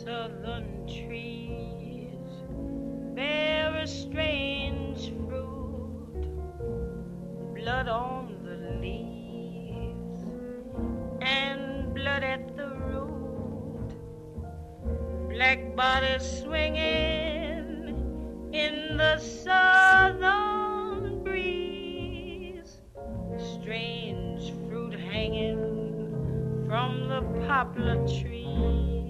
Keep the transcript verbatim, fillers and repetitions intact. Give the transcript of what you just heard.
southern trees bear a strange fruit, blood on the leaves and blood at the root, black bodies swinging in the southern breeze, strange fruit hanging from the poplar tree.